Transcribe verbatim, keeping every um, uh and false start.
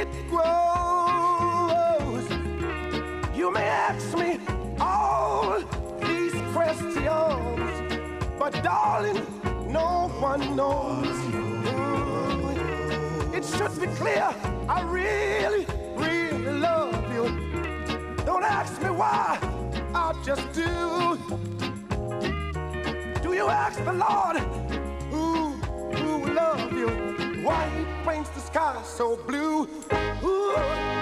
it grows. You may ask me all these questions, but darling, no one knows. Mm. It should be clear, I really, really love you. Don't ask me why, I just do. Do you ask the Lord who, who love you? Why he paints the sky so blue? Ooh.